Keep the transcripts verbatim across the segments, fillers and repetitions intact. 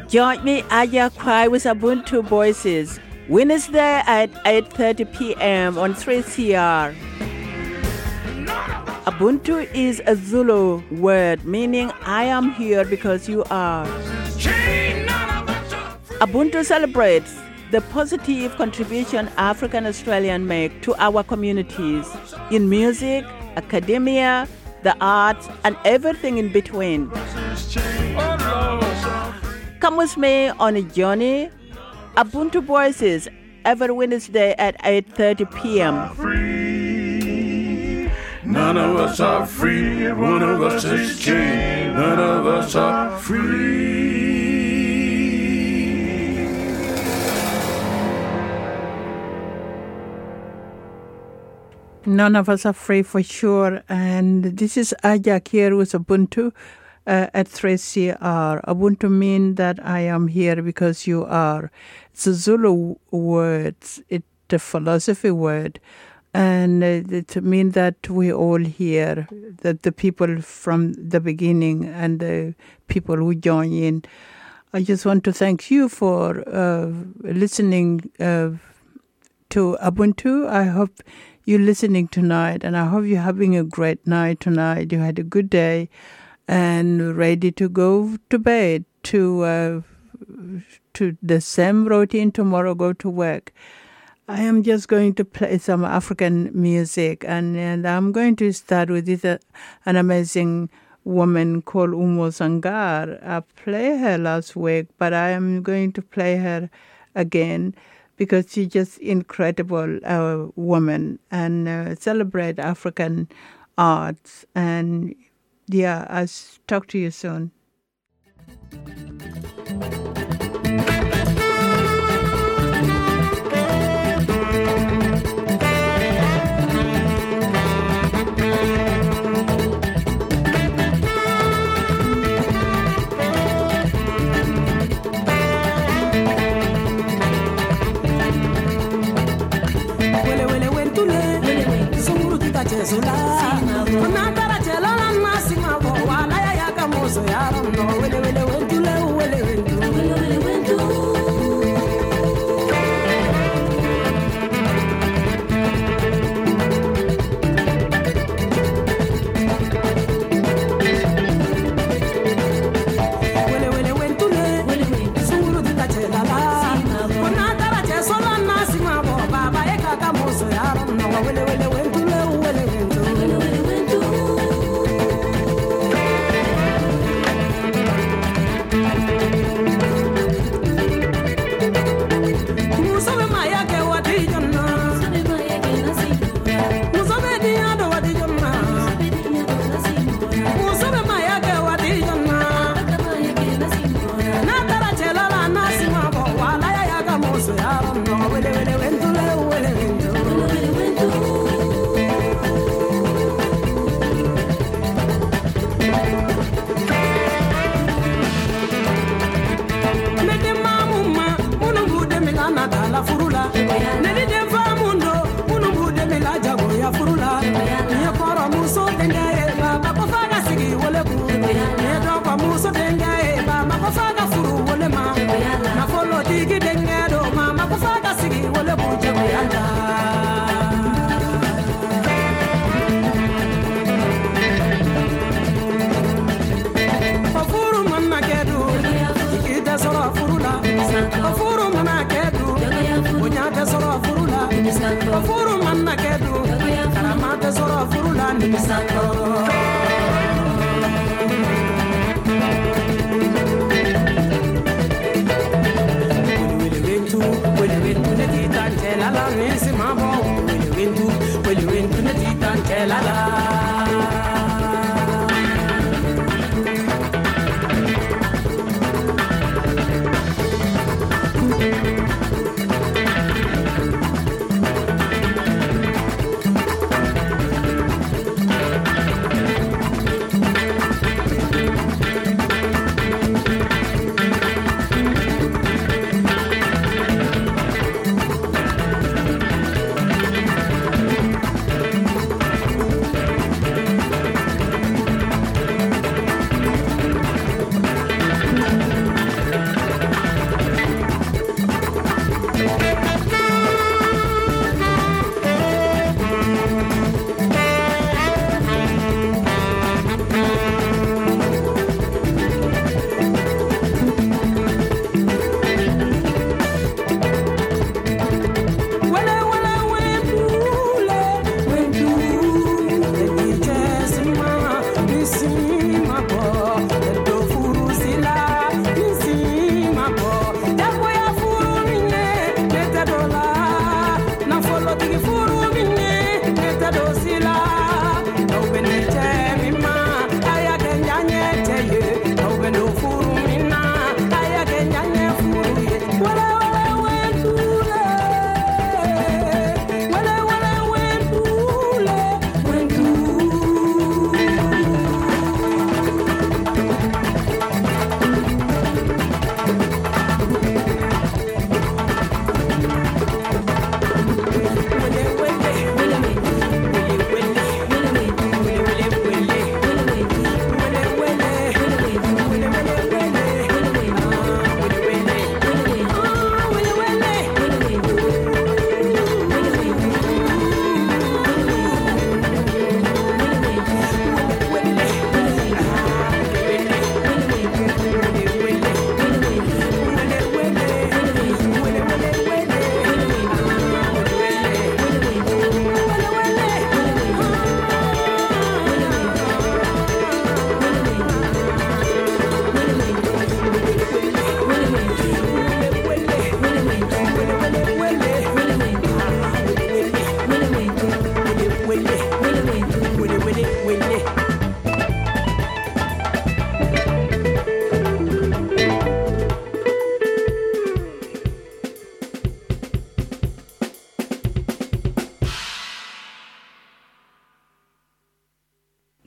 Join me, Aya Kwai, with Ubuntu Voices, Wednesday at eight thirty p.m. on three C R. Ubuntu is a Zulu word meaning I am here because you are. Ubuntu celebrates the positive contribution African Australians make to our communities in music, academia, the arts, and everything in between. Come with me on a journey. Ubuntu Voices every Wednesday at eight thirty p.m. Free. None of us are free. One of us is chained. None of us are free. None of us are free for sure. And this is Ajak here with Ubuntu. Uh, at three C R. Ubuntu means that I am here because you are. It's a Zulu word. It's a philosophy word. And it means that we all here, that the people from the beginning and the people who join in. I just want to thank you for uh, listening uh, to Ubuntu. I hope you're listening tonight, and I hope you're having a great night tonight. You had a good day and ready to go to bed, to uh, to the same routine tomorrow, go to work. I am just going to play some African music, and, and I'm going to start with this, uh, an amazing woman called Umo Sangar. I played her last week, but I am going to play her again because she's just incredible uh, woman and uh, celebrate African arts. And yeah, I'll talk to you soon. So I don't know where they went to love, where they went to, where they went to. Where they went to love, where they went to. Suru di tachela la. Kona tara chesola na sima bo baba eka kamo so I don't know where they went to love, where they went to, where they went to. Furu manna kedu, karamate soro furu la nimisako. Wili wintu, wili wintu ne titante la la nisi mamo. Wili wintu, wili wintu ne titante la la.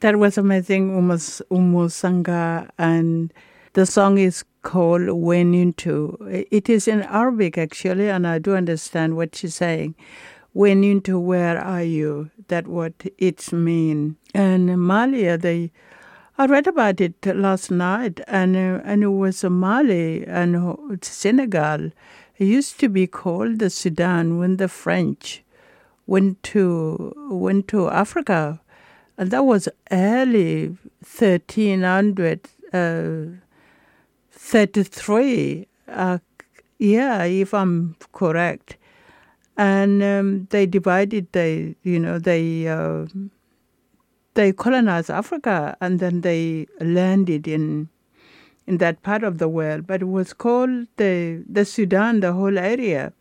That was amazing, Umus, Umusanga, and the song is called Wenintu. It is in Arabic, actually, and I do understand what she's saying. Wenintu, where are you? That what it means. And Mali, they, I read about it last night, and uh, and it was Mali and Senegal. It used to be called the Sudan when the French went to went to Africa. And that was early thirteen thirty-three, uh, yeah, if I'm correct. And um, they divided, they, you know, they uh, they colonized Africa, and then they landed in in that part of the world. But it was called the the Sudan, the whole area.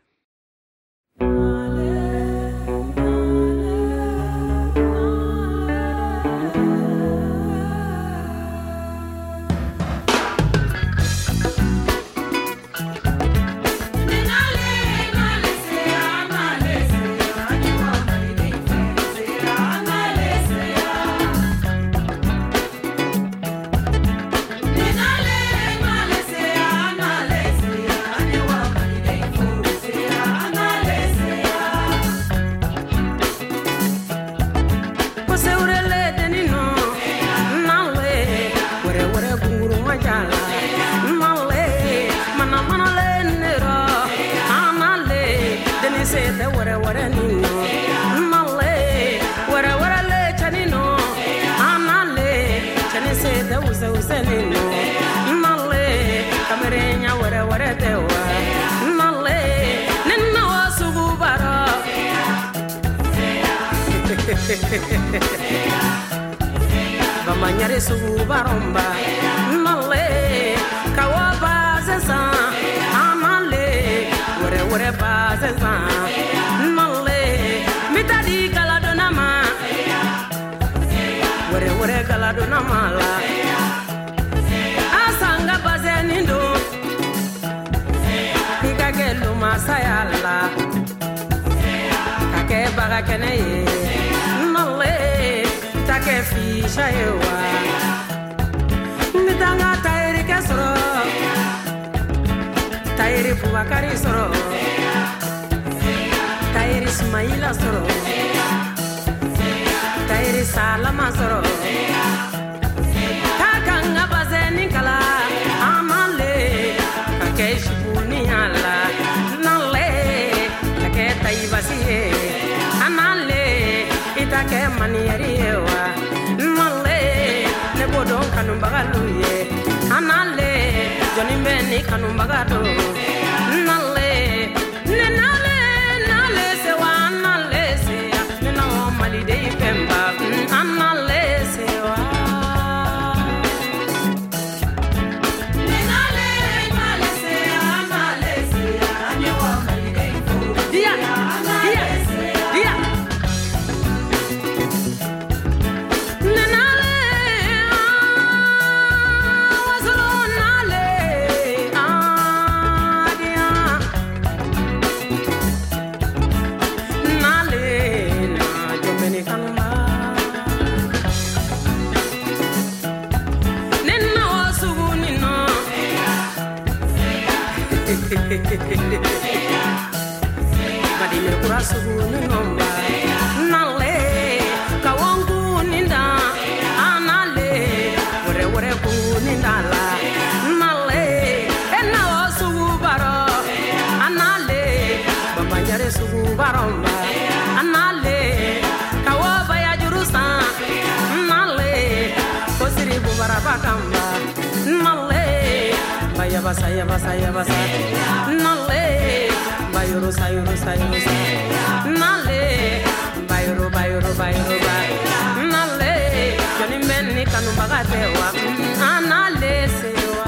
Bamanyare sugu baromba male kawaba zesa amale wore wore ba zesa male mitadi galadona ma wore wore galadona mala asanga bazenindo ikagelo masayala kake baga keneye take fisha ewa nitanga tairi kesro tairi Bubakari soro tairi Ismaila soro tairi Salama soro kakanga bazeni kala amale kake shibuni ala nale kake taibasi anale itake manieri ewa nale ne bodon kanumbagaluye anale joni mbeni kanumbagado nale ne nale nale se wa nale se ne na o malide ipemba anale se wa ne nale nale se anale se ne wa malide ipemba dia dia dia Badime kurasugu nomba nale kawangu ninda anale wore wore ku nindala nale ena osugu baro anale babanyare sugu baromba anale kawaba ya jurusa nale kosiri bubara bakamba nale baya basaya basaya basaya nale bayoro sayoro sayoro nale bayoro bayoro bayoro nale joni menni kanu bagatewa anale sewa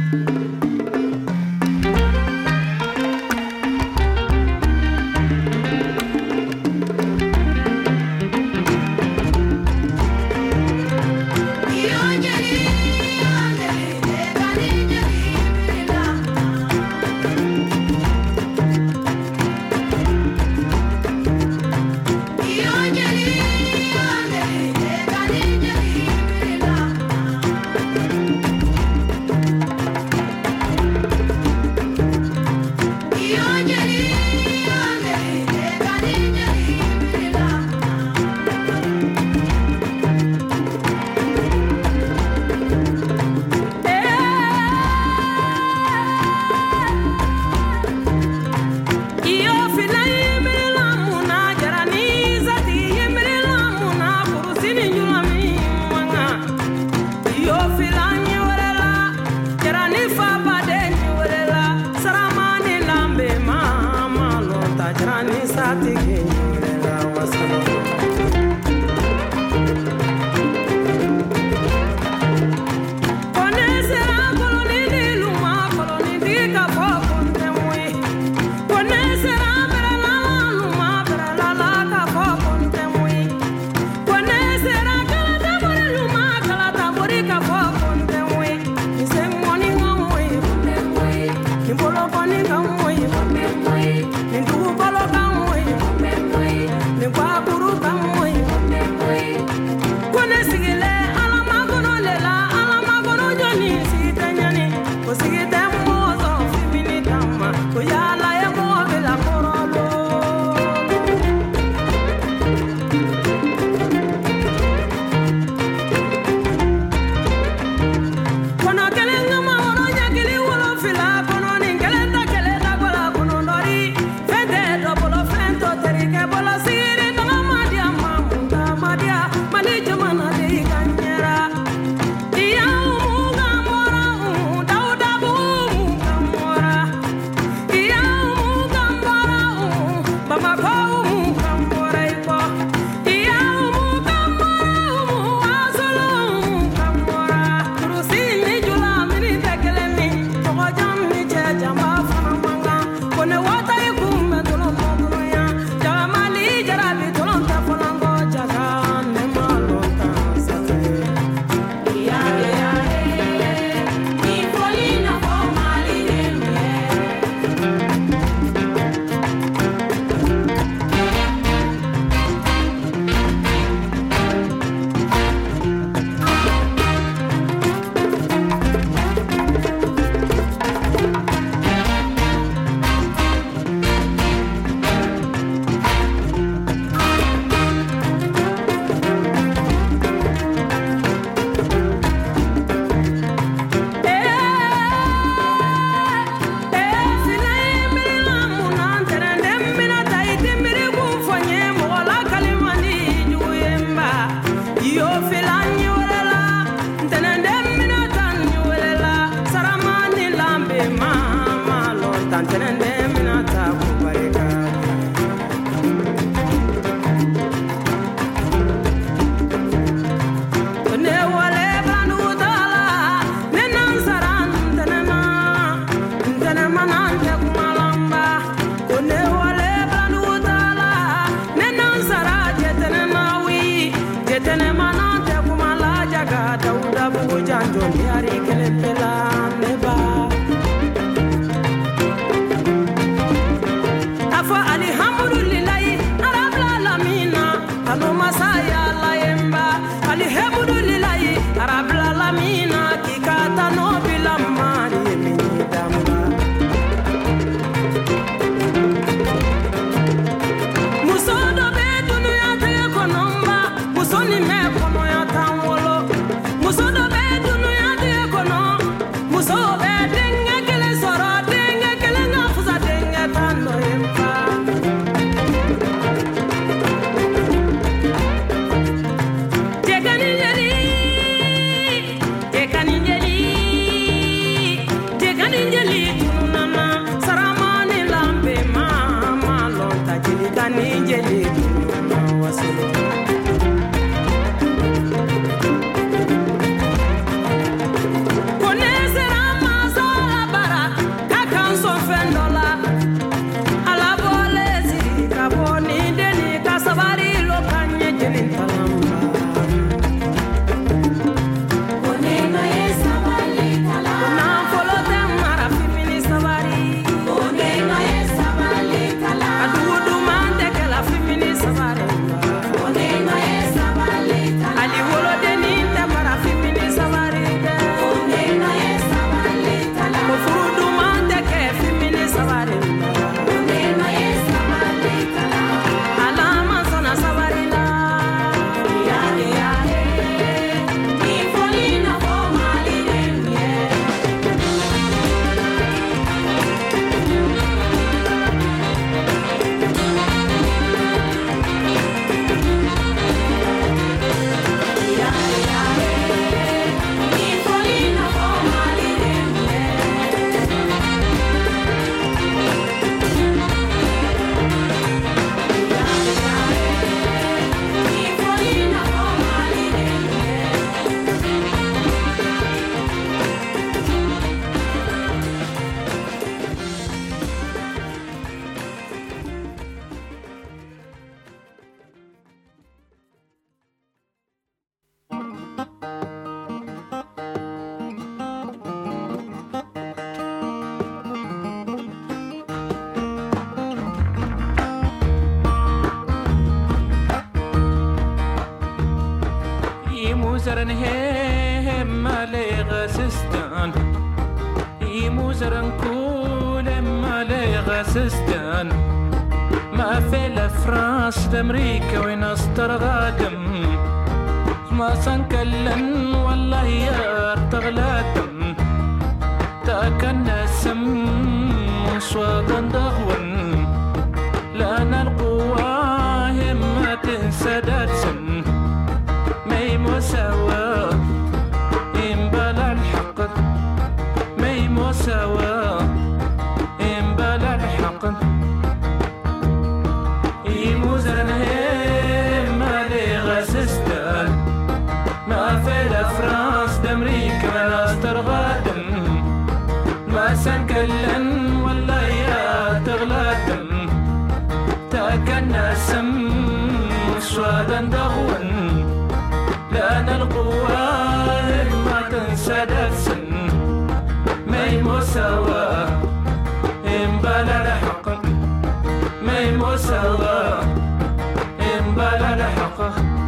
Con ese rama مزرن هم مالي غسستان يموزرن كل مالي غسستان ما في الفرنس لأمريكا وين استرغادم ما سنكلن والله يا تغلاتم تاكن سم صوتا ضغوا لأنا القوة ما تنسى داتسن مي مساواة إنبال الحق مي مساواة إنبال الحق يموزرن هم مالي غسستان ما في الفرنس دأمريكا ما استرغادم ما سنكلن والله يا تغلاتم تاكن سم صوادا ضغوا لأن القوة ما تنسى دفسن مي مساواة إنبال الحق مي مساواة إنبال الحق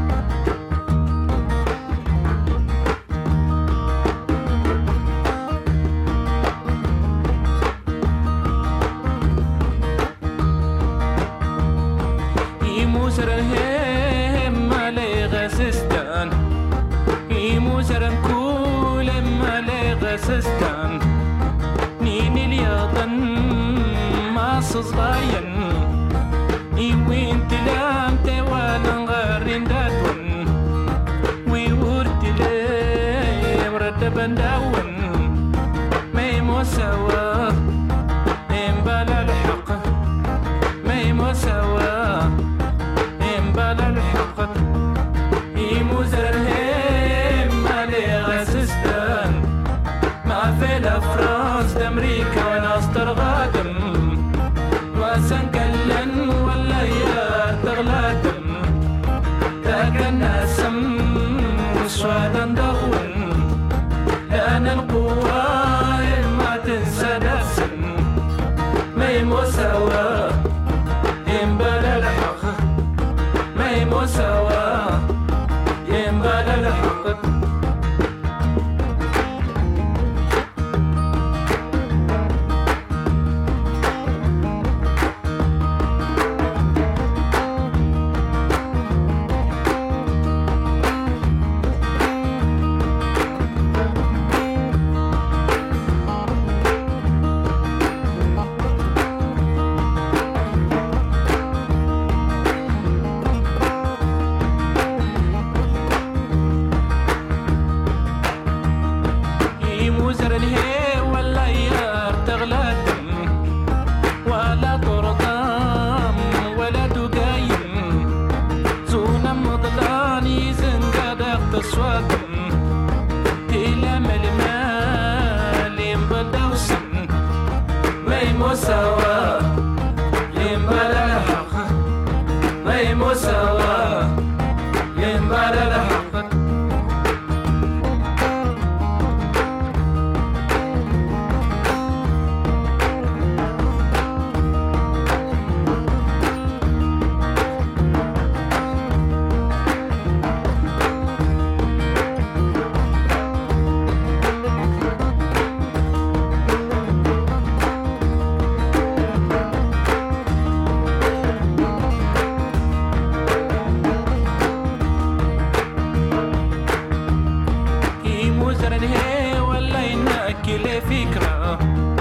يموزرن هم مالي غسستان يموزرن كل مالي غسستان نيني اليضن ما صغاين يوين تلام توالن غارين دادون ويورد لي مرتبن داون مي مساواة إنبال الحق مي مساواة إنبال الحق يموزرن هم مالي غسستان ما في الفرنس دأمريكا وانا استرغادم وسنكلن ولا يا تغلاتم تاكن سم صوادا ضغوا لأن القوة ما تنسى دفسن مي مساواة إنبال الحق مي مساواة إنبال الحق يموزرن هي ولا يا تغلاتم ولا ترضام ولا تقايم زونا مضلان يزنقادق تصواتم تلام المال ينبدوسن مي مساواة ينبال الحق مي مساواة ينبال الحق يموزرن هي ولا ينأكل فكرة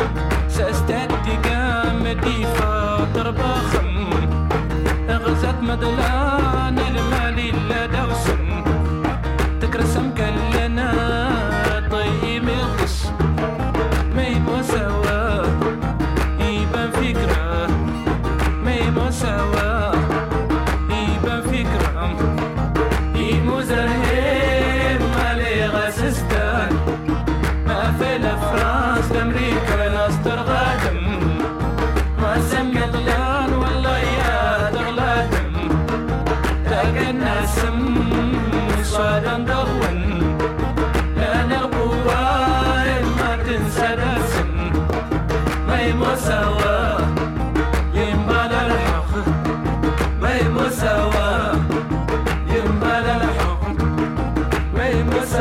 سأستدقى مديفة ترباخم غزت مدلان المالي لا دوسن تكرسم كلنا طيب القش مي مساواة يبان فكرة مي مساواة يبان فكرة يموزرن هي مالي غسستان ما في الفرنس دأمريكا ولا استرغادم ما سنكلن ولا يا تغلاتم تاكن سم صوادا ضغوا لأن القوة ما تنسى دفسن مي مساواة ينبال الحق مي مساواة ينبال الحق مي مساواة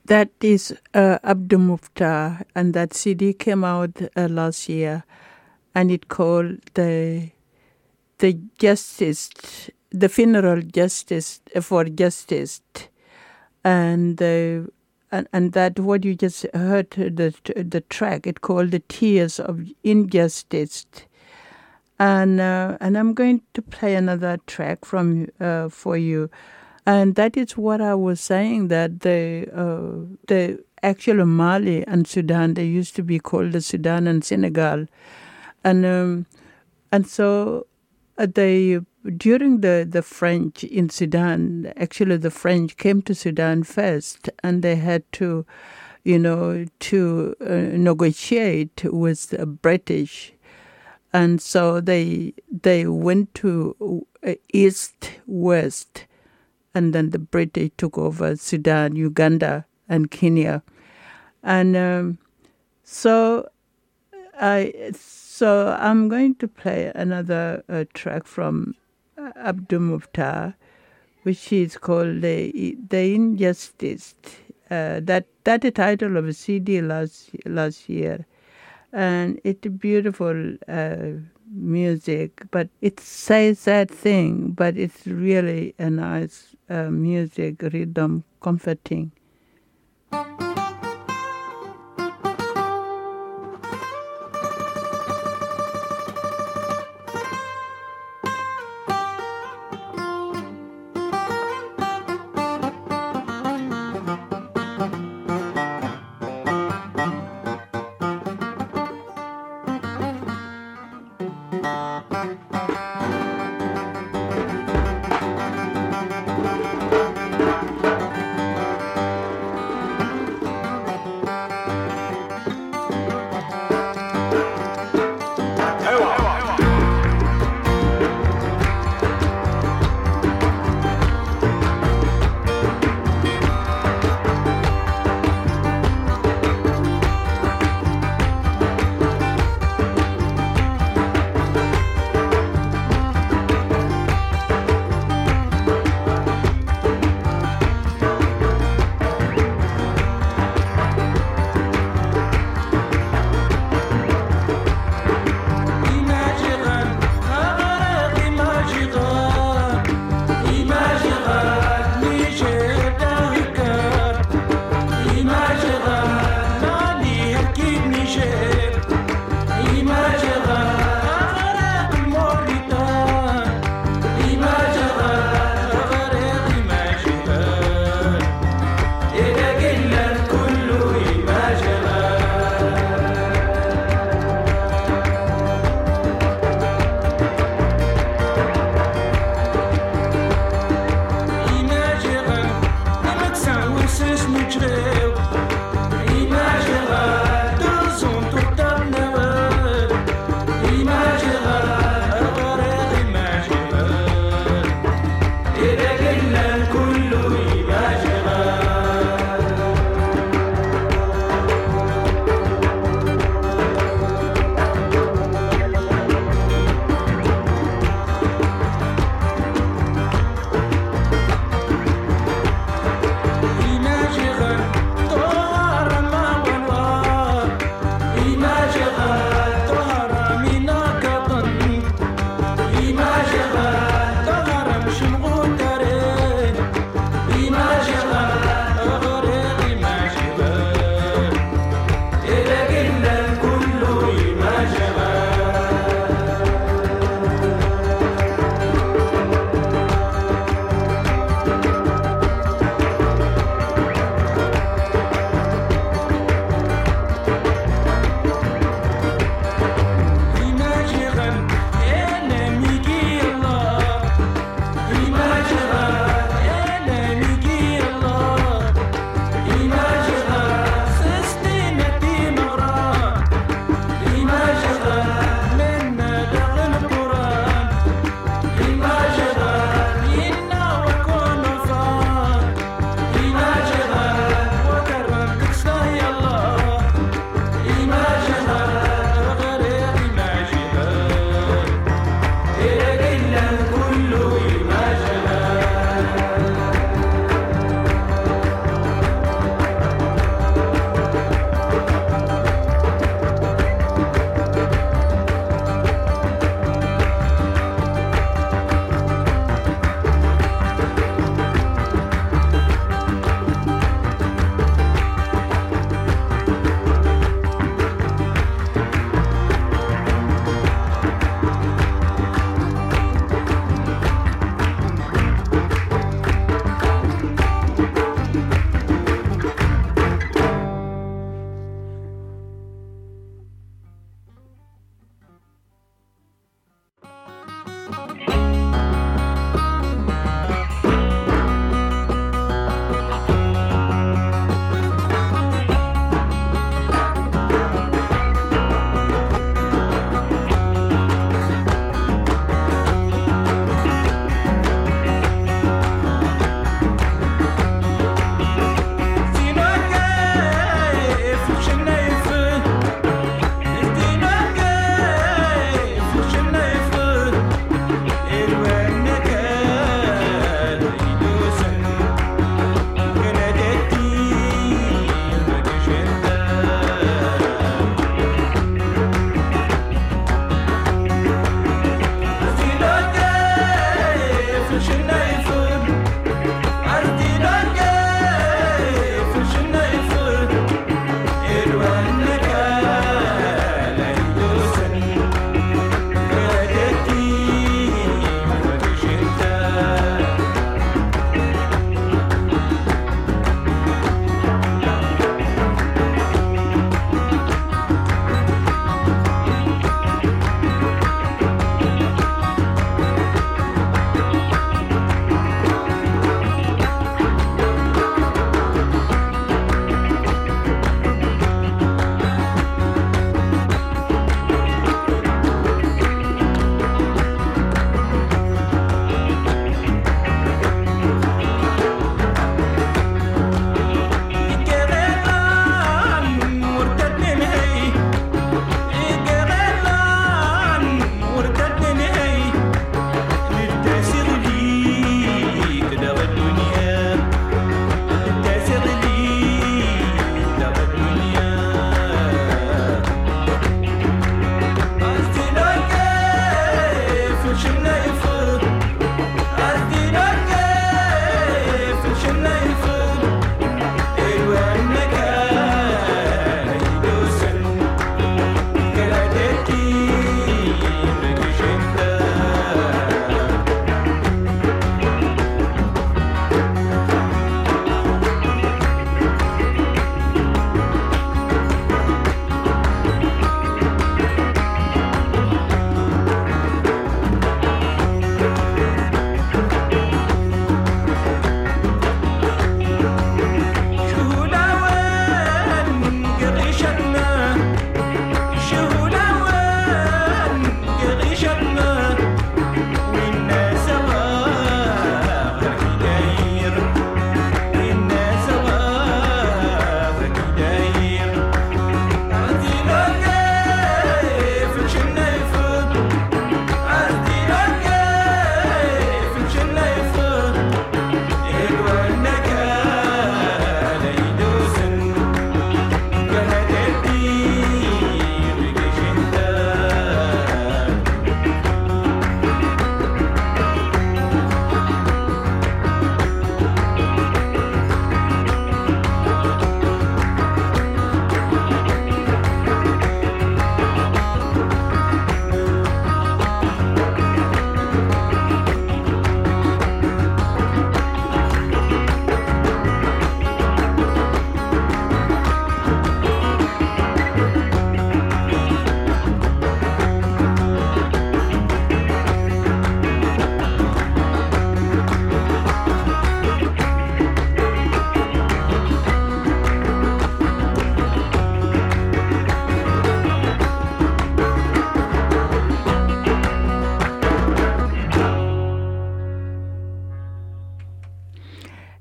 That is uh, Abdul Muftar, and that C D came out uh, last year, and it called the the justice, the funeral justice for justice, and uh, and and that what you just heard the the track. It called the Tears of Injustice, and uh, and I'm going to play another track from uh, for you. And that is what I was saying, that the uh, the actual Mali and Sudan, they used to be called the Sudan and Senegal. And um, and so uh, they, during the, the French in Sudan, actually the French came to Sudan first, and they had to, you know, to uh, negotiate with the British. And so they they went to uh, east, west, and then the British took over Sudan, Uganda, and Kenya. And um, so I so I'm going to play another uh, track from uh, Abdul Muftar, which is called The, the Injustice. Uh, that that's the title of a C D last, last year. And it's beautiful uh, music, but it says that thing, but it's really a nice uh, music, rhythm, comforting.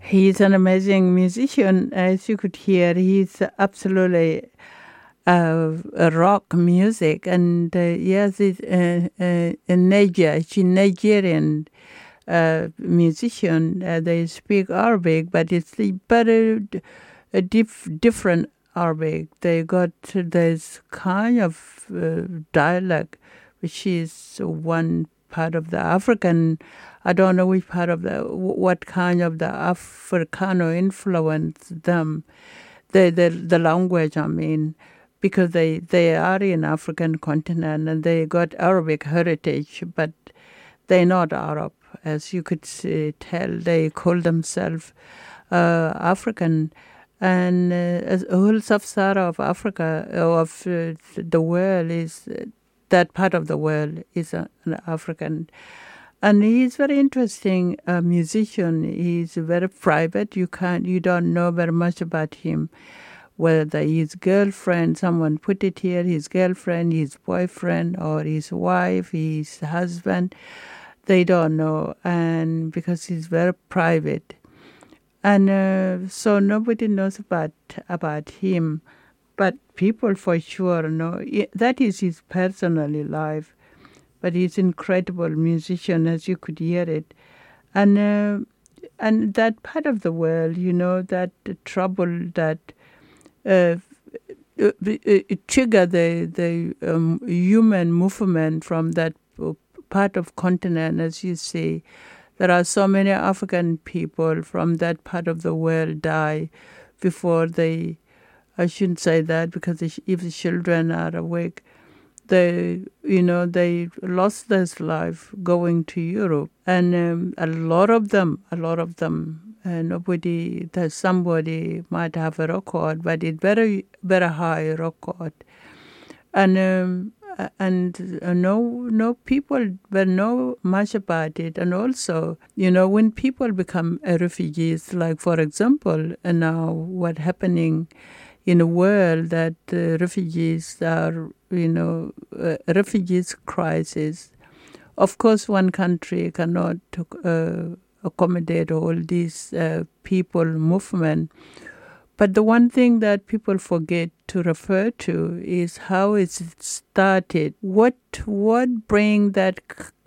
He's an amazing musician, as you could hear. He's absolutely uh, a rock music, and uh, yes, it's uh, uh, a Niger, she's Nigerian uh, musician. Uh, they speak Arabic, but it's very a diff- different Arabic. They got this kind of uh, dialect, which is one part of the African. I don't know which part of the, what kind of the Africano influenced them, the, the, the language, I mean, because they, they are in African continent and they got Arabic heritage, but they're not Arab. As you could see, tell, they call themselves uh, African. And uh, the whole sub-Sahara of Africa, of uh, the world, is that part of the world is uh, African. And he's very interesting uh, musician. He's very private. You can't, you don't know very much about him. Whether his girlfriend, someone put it here, his girlfriend, his boyfriend, or his wife, his husband, they don't know. And because he's very private. And uh, so nobody knows about about him. But people for sure know. That is his personal life. But he's an incredible musician, as you could hear it. And uh, and that part of the world, you know, that trouble that uh, it triggered the, the um, human movement from that part of continent, as you say. There are so many African people from that part of the world die before they, I shouldn't say that because if the children are awake, they, you know, they lost their life going to Europe. And um, a lot of them, a lot of them, uh, nobody, there's somebody might have a record, but it's very, very high record. And um, and uh, no, no people will know much about it. And also, you know, when people become uh, refugees, like for example, uh, now what's happening in the world, that uh, refugees are, you know, uh, refugees crisis. Of course, one country cannot uh, accommodate all these uh, people movement. But the one thing that people forget to refer to is how it started. What what bring that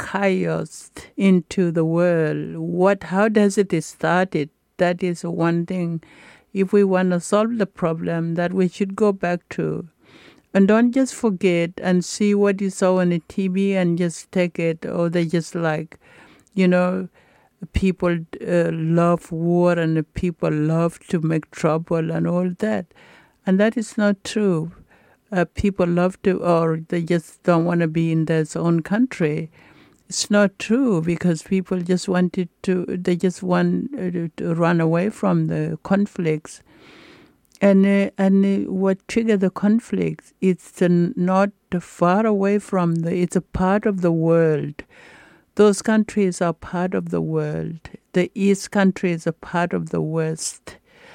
chaos into the world? What how does it started? That is one thing. If we want to solve the problem, that we should go back to. And don't just forget and see what you saw on the T V and just take it, or they just like, you know, people uh, love war and the people love to make trouble and all that. And that is not true. Uh, people love to, or they just don't want to be in their own country. It's not true, because people just wanted to, they just want uh, to run away from the conflicts. And uh, and uh, what triggered the conflicts, it's uh, not far away from the, it's a part of the world. Those countries are part of the world. The East country is a part of the West,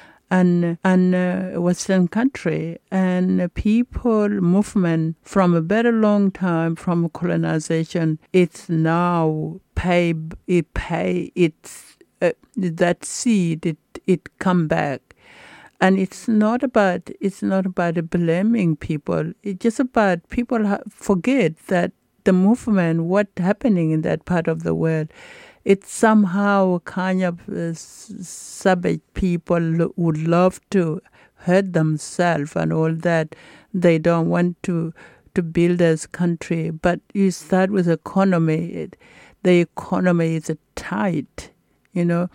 and and uh, Western country. And people movement from a very long time from colonization. It's now pay it pay it's uh, that seed it it come back. And it's not about it's not about blaming people. It's just about people ha- forget that the movement, what's happening in that part of the world, it's somehow kind of uh, savage people lo- would love to hurt themselves and all that. They don't want to to build this country. But you start with economy. It, the economy is tight, you know.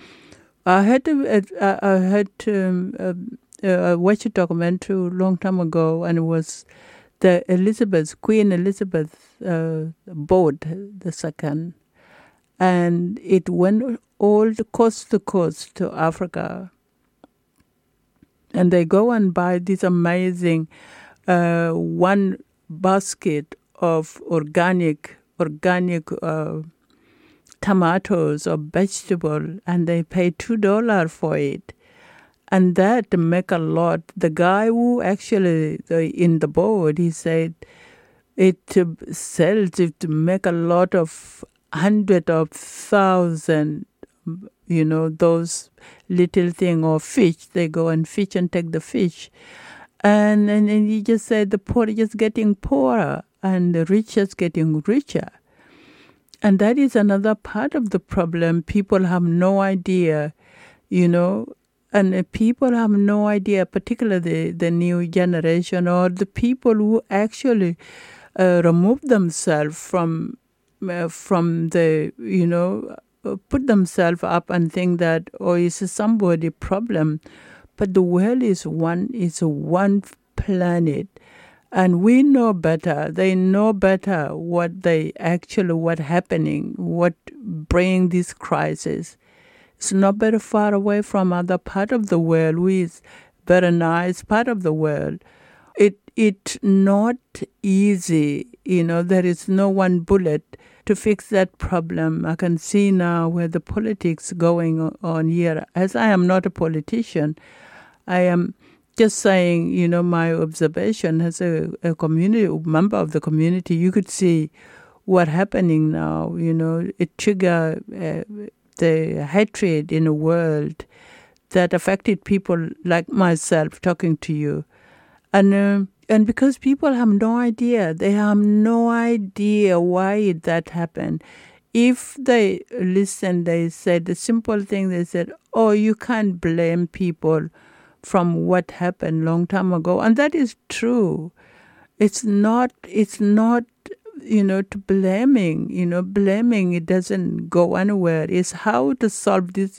I had to, uh, I had um, uh, uh, watched a documentary a long time ago, and it was the Elizabeth, Queen Elizabeth uh, boat, the second, and it went all the coast to coast to Africa. And they go and buy this amazing uh, one basket of organic, organic uh, tomatoes or vegetable, and they pay two dollars for it. And that make a lot. The guy who actually the, in the board, he said it uh, sells it to make a lot of hundred of thousand you know, those little thing or fish. They go and fish and take the fish. And, and, and he just said the poor is just getting poorer and the rich is getting richer. And that is another part of the problem. People have no idea, you know, and uh, people have no idea, particularly the, the new generation or the people who actually uh, remove themselves from uh, from the, you know, uh, put themselves up and think that, oh, it's somebody problem. But the world is one, is one planet. And we know better. They know better what they actually, what happening, what bring this crisis. It's not very far away from other part of the world, which is very nice part of the world. It it's not easy, you know. There is no one bullet to fix that problem. I can see now where the politics going on here. As I am not a politician, I am just saying, you know, my observation as a, a community a member of the community. You could see what happening now. You know, it triggered uh, the hatred in the world that affected people like myself talking to you, and uh, and because people have no idea, they have no idea why that happened. If they listen, they said the simple thing. They said, "Oh, you can't blame people from what happened long time ago," and that is true. It's not. It's not. You know, to blaming. You know, blaming it doesn't go anywhere. It's how to solve this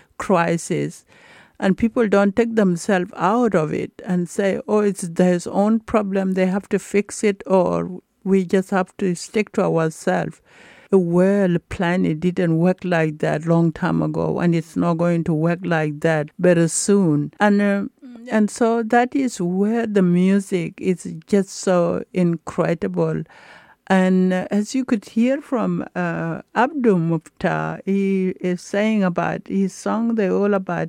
crisis, and people don't take themselves out of it and say, "Oh, it's their own problem. They have to fix it," or we just have to stick to ourselves. The world planet didn't work like that long time ago, and it's not going to work like that very soon. And uh, and so that is where the music is just so incredible. And uh, as you could hear from uh, Abdul Mufta, he is saying about his song, they're all about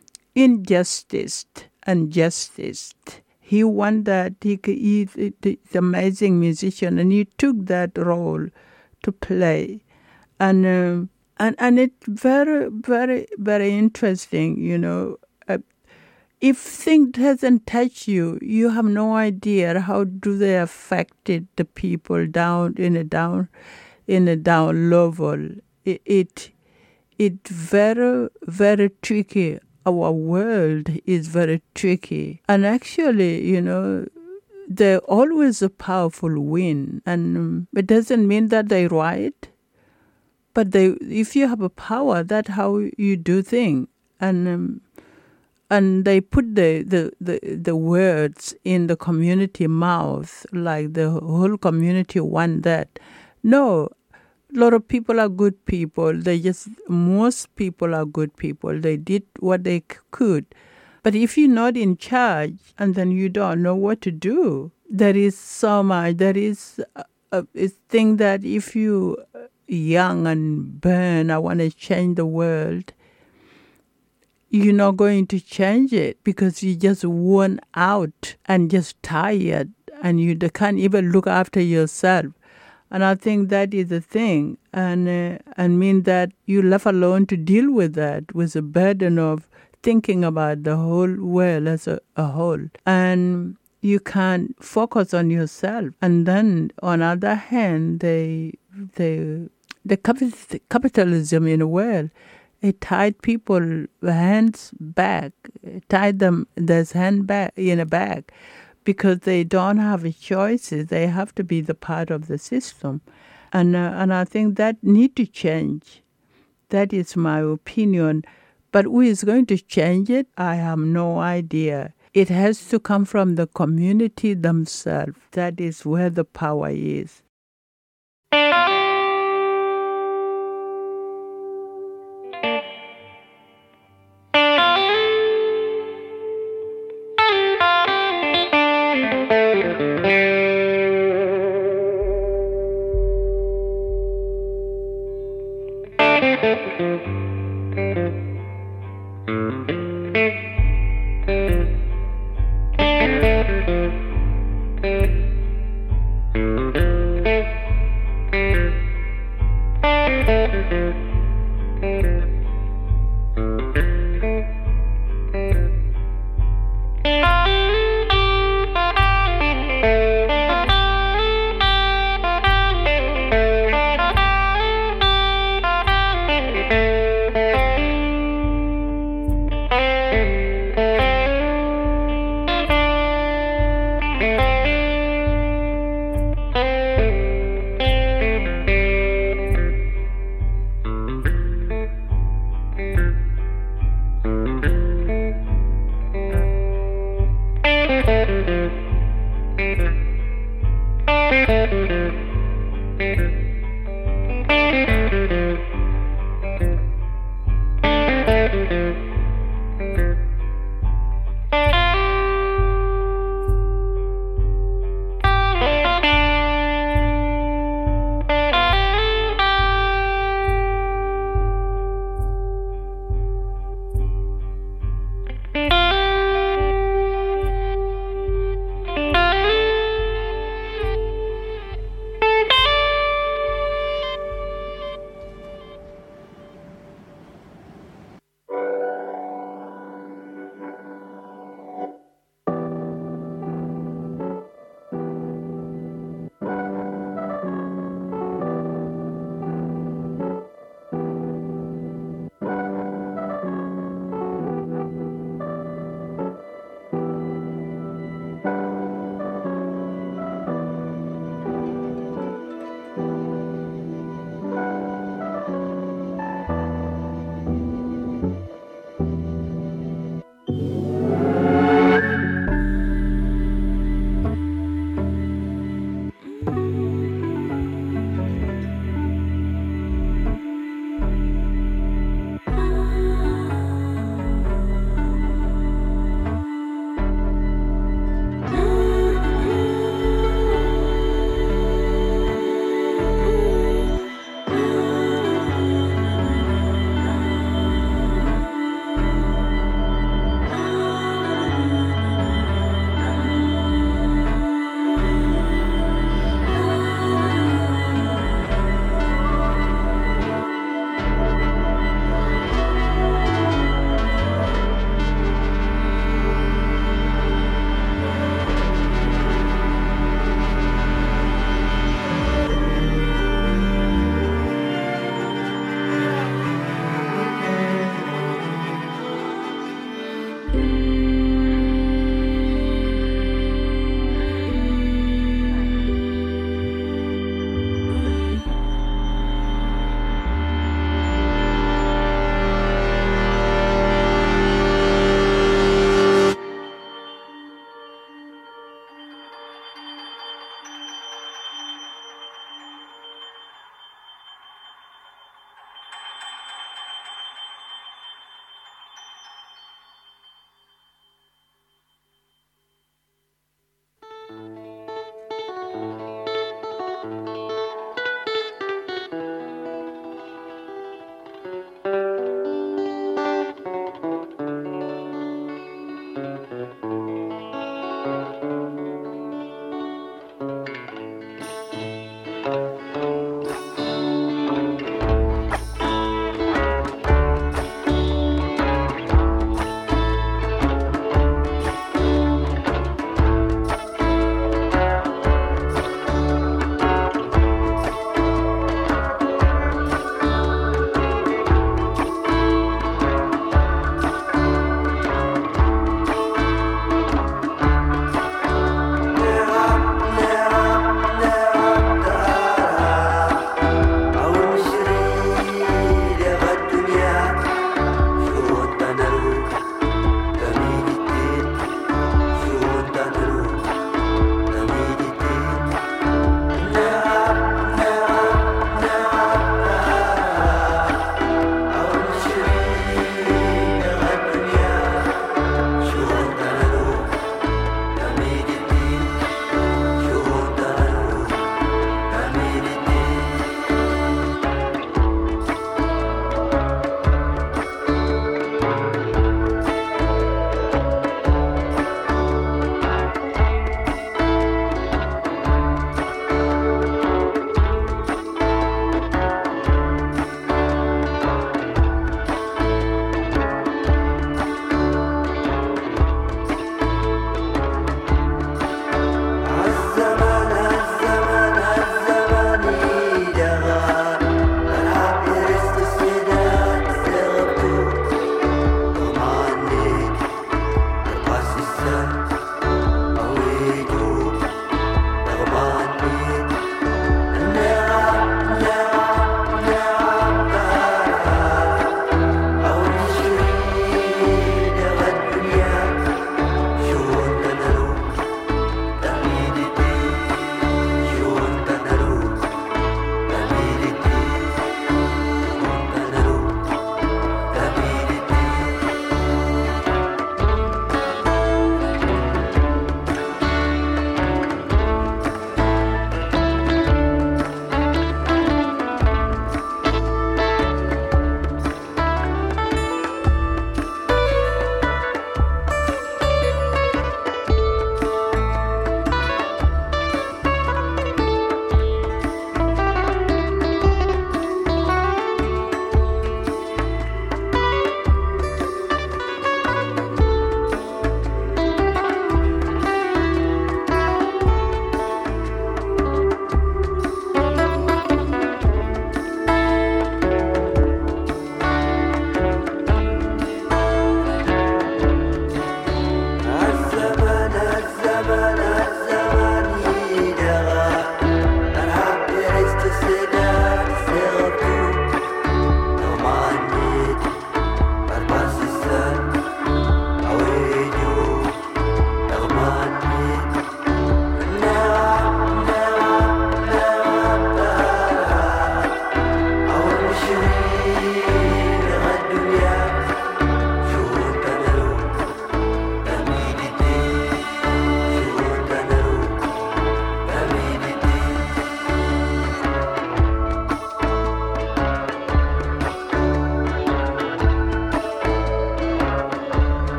injustice and justice. He won that. He, he, he's an amazing musician, and he took that role to play, and uh, and and it's very very very interesting. You know, uh, if things hasn't touched you, you have no idea how do they affected the people down in a down in a down level. It it it's very very tricky. Our world is very tricky, and actually, you know, they're always a powerful win, and um, it doesn't mean that they're right, but they, if you have a power, that's how you do things, and um, and they put the, the, the, the words in the community mouth, like the whole community want that. No, a lot of people are good people. They just, most people are good people. They did what they c- could. But if you're not in charge and then you don't know what to do, there is so much, there is a, a, a thing that if you young and burn, I want to change the world, you're not going to change it because you just worn out and just tired and you can't even look after yourself. And I think that is the thing, and uh, and mean that you're left alone to deal with that, with the burden of thinking about the whole world as a, a whole. And you can't focus on yourself. And then, on the other hand, they, they, the capitalism in the world, it tied people hands back, it tied them their hand back in a bag, because they don't have choices. They have to be the part of the system. And uh, and I think that need to change. That is my opinion. But who is going to change it? I have no idea. It has to come from the community themselves. That is where the power is. Thank you.